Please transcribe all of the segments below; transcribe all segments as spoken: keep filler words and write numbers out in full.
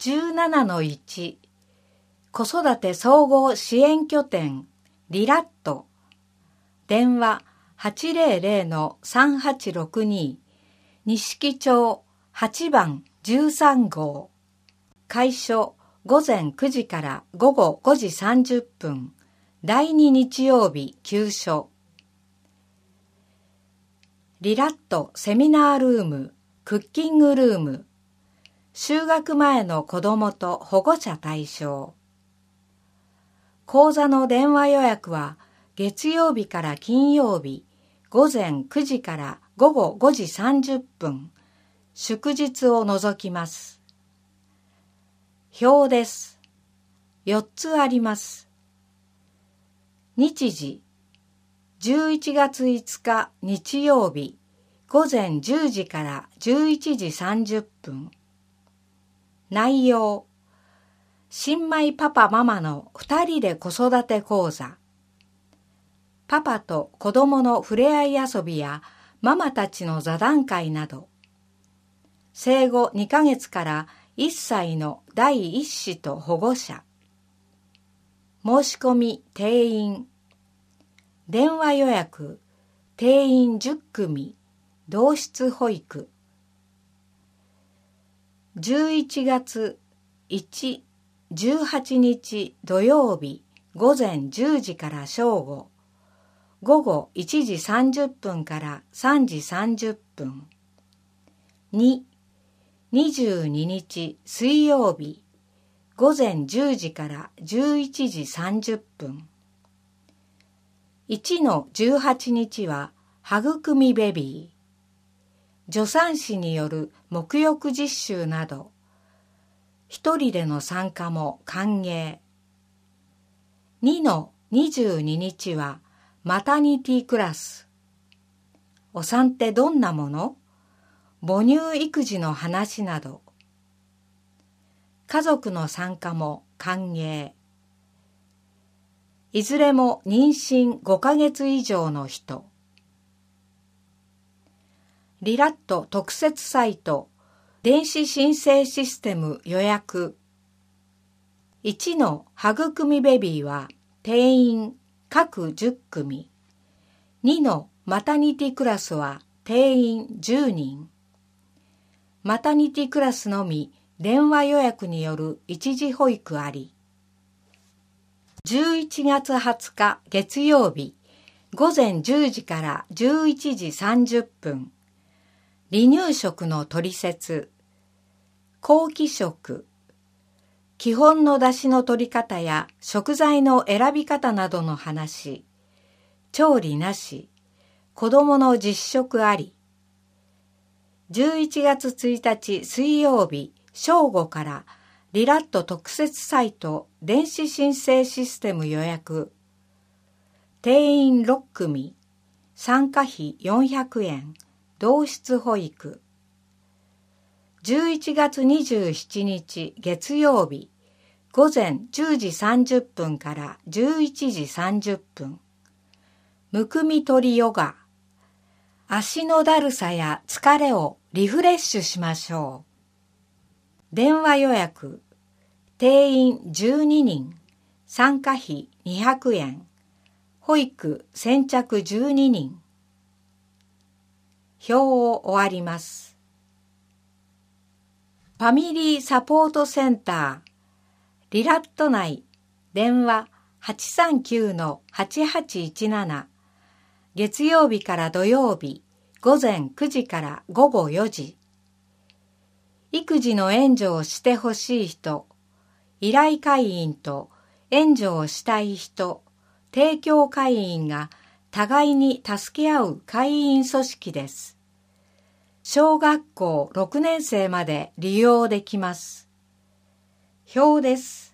じゅうななのいち 子育て総合支援拠点リラット電話 はちぜろぜろのさんはちろくに 錦町はちばんじゅうさんごう開所ごぜんくじからごごごじさんじゅっぷんだいに日曜日休所リラットセミナールームクッキングルーム就学前の子どもと保護者対象講座の電話予約は月曜日から金曜日ごぜんくじからごごごじさんじゅっぷん祝日を除きます。表です。よっつあります。日時じゅういちがついつか日曜日ごぜんじゅうじからじゅういちじさんじゅっぷん内容新米パパママのふたりで子育て講座パパと子供のふれあい遊びやママたちの座談会など生後にかげつからいっさいの第一子と保護者申し込み定員電話予約定員じゅっくみ同室保育じゅういちがついち、じゅうはちにち土曜日ごぜんじゅうじから正午ごごいちじさんじゅっぷんからさんじさんじゅっぷんに、にじゅうににち水曜日ごぜんじゅうじからじゅういちじさんじゅっぷんいちのじゅうはちにちは育みベビー助産師による沐浴実習など一人での参加も歓迎にのにじゅうににちはマタニティクラスお産ってどんなもの母乳育児の話など家族の参加も歓迎いずれも妊娠ごかげつ以上の人リラット特設サイト電子申請システム予約いちの育みベビーは定員各じゅっくみにのマタニティクラスは定員じゅうにんマタニティクラスのみ電話予約による一時保育ありじゅういちがつはつか月曜日ごぜんじゅうじからじゅういちじさんじゅっぷん離乳食のトリセツ後期食基本の出汁の取り方や食材の選び方などの話調理なし子どもの実食ありじゅういちがつついたち水曜日正午からリラット特設サイト電子申請システム予約定員ろっくみ参加費よんひゃくえん同室保育じゅういちがつにじゅうしちにち月曜日ごぜんじゅうじさんじゅっぷんからじゅういちじさんじゅっぷんむくみ取りヨガ足のだるさや疲れをリフレッシュしましょう電話予約定員じゅうににん参加費にひゃくえん保育先着じゅうににん表を終わりますファミリーサポートセンターリラット内電話 はちさんきゅうのはちはちいちなな 月曜日から土曜日ごぜんくじからごごよじ育児の援助をしてほしい人依頼会員と援助をしたい人提供会員が互いに助け合う会員組織です小学校ろくねんせいまで利用できます表です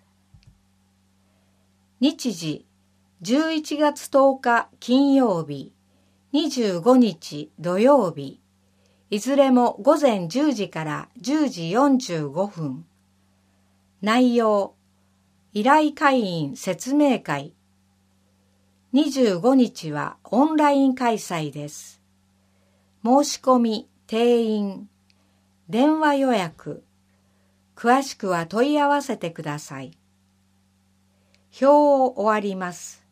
日時じゅういちがつとおか金曜日にじゅうごにち土曜日いずれもごぜんじゅうじからじゅうじよんじゅうごふん内容依頼会員説明会にじゅうごにちはオンライン開催です申し込み定員電話予約詳しくは問い合わせてください。表を終わります。